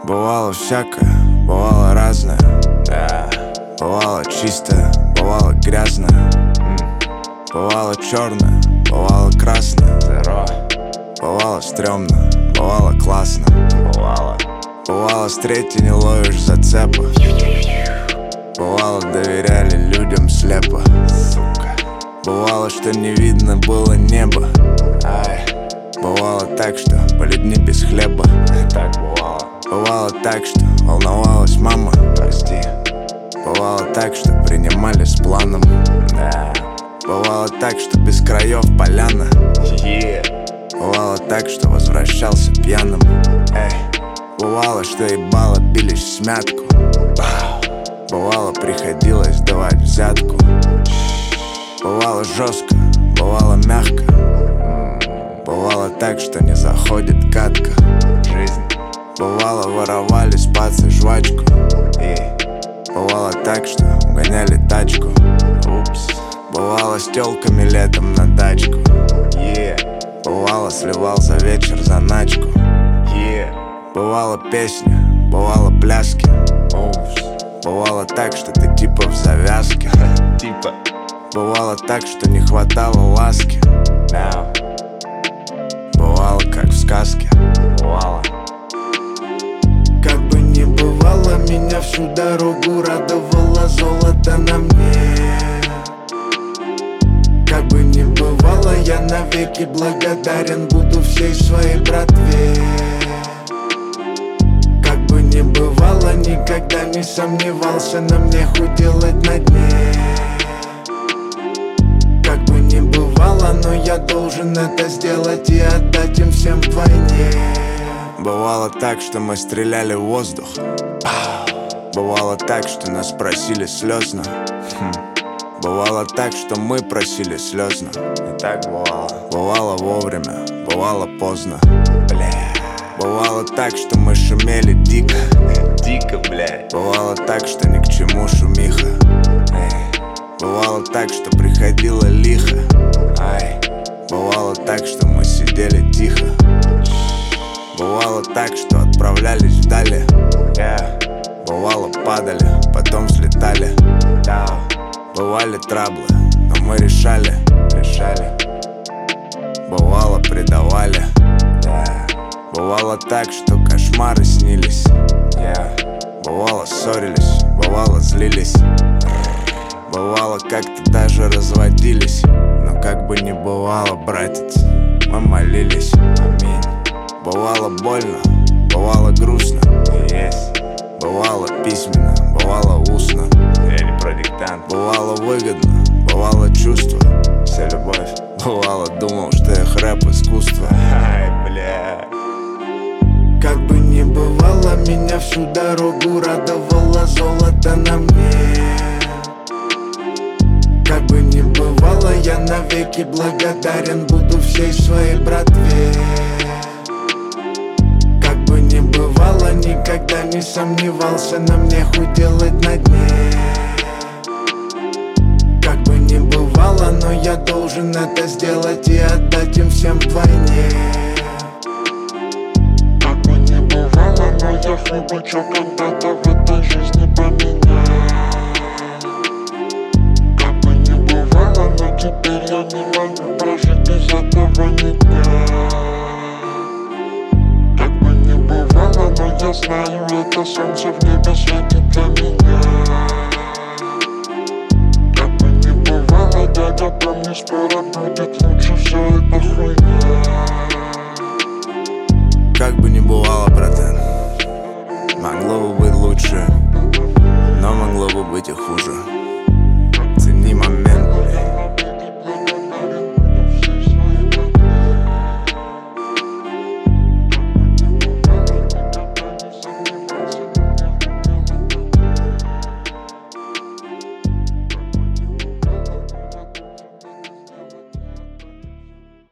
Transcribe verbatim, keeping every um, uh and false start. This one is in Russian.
Бывало всякое, бывало разное, да. Бывало чистое, бывало грязное, бывало черное, бывало красное, Зеро. Бывало стрёмно, бывало классно, бывало. Бывало с третьей не ловишь зацепа. Бывало доверяли людям слепо, сука. Бывало, что не видно было небо. Ай. Бывало так, что были дни без хлеба. Так бывало. Бывало так, что волновалась мама. Прости. Бывало так, что принимали с планом. Да. Бывало так, что без краев поляна. Yeah. Бывало так, что возвращался пьяным. Эй. Бывало, что ебало бились в смятку. Бывало, приходилось давать взятку. Бывало жестко, бывало мягко. Бывало так, что не заходит катка. Жизнь. Бывало, воровали с пацы жвачку. И бывало так, что угоняли тачку. Упс. Бывало с тёлками летом на дачку. Yeah. Бывало, сливал за вечер заначку. Yeah. Бывало песня, бывало пляски. Упс. Бывало так, что ты типа в завязке. Типа. Бывало так, что не хватало ласки. Now. Бывало, как в сказке. Бывало. Как бы ни бывало, меня всю дорогу радовало золото на мне. Как бы ни бывало, я навеки благодарен буду всей своей братве. Как бы ни бывало, никогда не сомневался, на мне хоть делать на дне. Как бы ни бывало, но я должен это сделать и отдать им всем вдвойне. Бывало так, что мы стреляли в воздух. Бывало так, что нас просили слезно. Бывало так, что мы просили слезно. И так бывало. Бывало вовремя, бывало поздно. Бля. Бывало так, что мы шумели дико. Дико, блядь. Бывало так, что ни к чему шумиха. Эй. Бывало так, что приходило лихо. Ай. Бывало так, что мы сидели тихо. Бывало так, что отправлялись вдали. Yeah. Бывало падали, потом взлетали. Yeah. Бывали траблы, но мы решали. Решали. Бывало предавали. Yeah. Бывало так, что кошмары снились. Yeah. Бывало ссорились, бывало злились. Бывало как-то даже разводились. Но как бы ни бывало, братец, мы молились. Аминь. Бывало больно, бывало грустно. Есть. Бывало письменно, бывало устно. Я не про диктант. Бывало выгодно, бывало чувство. Вся любовь. Бывало думал, что их рэп искусство. Ай, бля. Как бы ни бывало, меня всю дорогу радовало золото на мне. Как бы ни бывало, я навеки благодарен буду всей своей братве. Как бы ни бывало, никогда не сомневался, на мне хоть делать на дне. Как бы ни бывало, но я должен это сделать и отдать им всем вдвойне. Как бы ни бывало, но я хлебочок когда-то в этой жизни поменял. Как бы ни бывало, но теперь я не могу прожить без этого ни дня. Как бы ни бывало, но я знаю, это солнце в небе светит для меня. Как бы ни бывало, дядя, помни, скоро будет лучше, все это хуйня.